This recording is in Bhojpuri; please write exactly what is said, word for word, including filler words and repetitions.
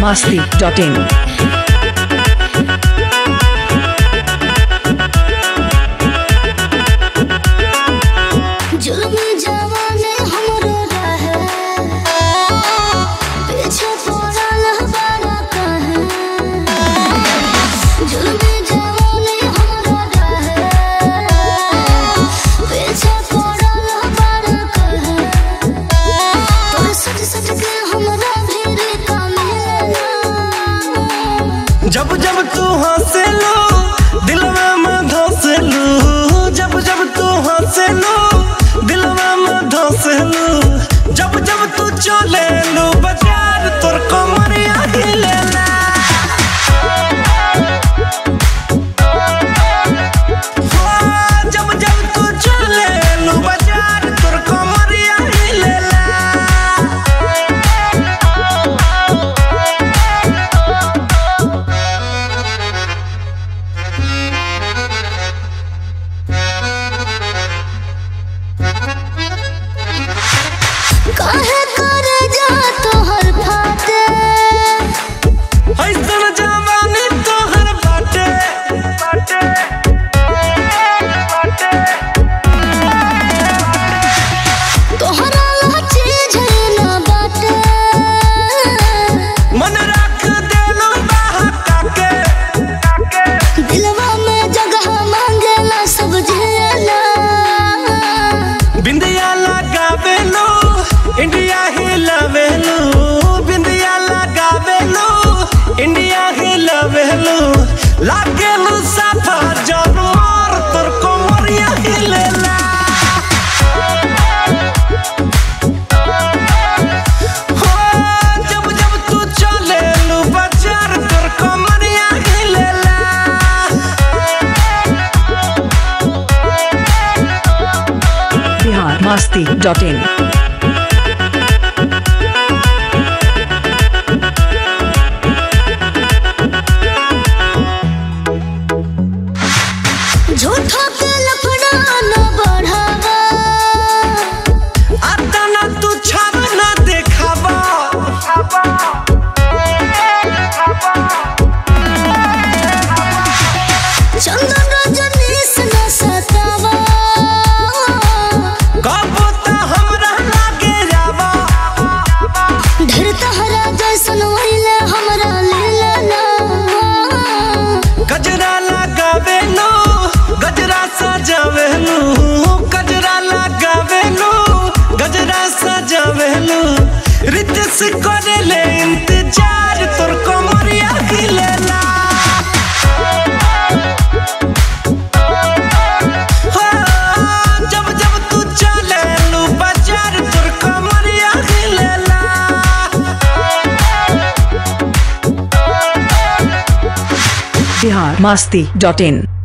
masti dot in. जब जब तू हंसे लो दिलवा में धंसे लो, जब जब तू हंसे लो दिलवा में धंसे लो, जब जब तू चले लो बाजार तोर कमरिया हिलेला। जब जब तू चले लो बाजार तोर कमरिया हिलेला। काहे करे जा तोहर फाटे, ऐसन जवानी तोहर बाटे बाटे बाटे। तोहरा ला चीज ना बाटे, मन रख देलो बहका के के। दिलवा में जगह मांगेला सब जियला। बिंदिया लगावे लो इंडिया हिलावे लो, बिंदिया लगावे लो इंडिया हिलावे लो, लागे लो साफा जानवर तोर कमरिया हिलेला। हो जब जब तू चले लो बाजार तोर कमरिया हिलेला। Bihar masti dot in. झूठा के लफड़ा न बढ़ावा, आता ना तू छावा ना देखावा। चंदन रजनीश न सतावा। कबो ता हमरा लागे जावा। ढेर तहरा जैसन वहिले हमरा लेला ना। गजरा लगावे लो गजरा सजावे लो, गजरा लगावे लो गजरा सजावे लो, रितेश करे ले इंतजार तोर कमरिया हिलेला। हो जब जब तू चले लो बाजार तोर कमरिया हिलेला। Bihar masti dot in.